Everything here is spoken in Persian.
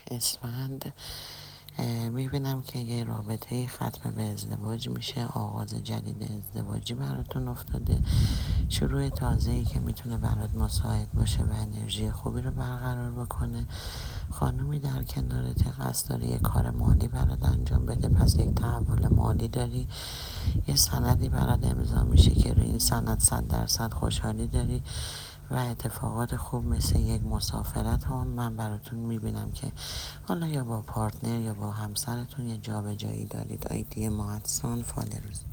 اسفند میبینم که یه رابطه ختم به ازدواج میشه، آغاز جدید ازدواجی براتون افتاده، شروع تازه‌ای که میتونه برات مساعد باشه و انرژی خوبی رو برقرار بکنه. خانومی در کنارت قصد داره یه کار مالی برات انجام بده، پس یک تحول مالی داری، یه سندی برات امضا میشه که روی این سند 100% خوشحالی داری و اتفاقات خوب مثل یک مسافرت هم من براتون میبینم که حالا یا با پارتنر یا با همسرتون یه جابجایی دارید. آیدی ماهدسان فال روز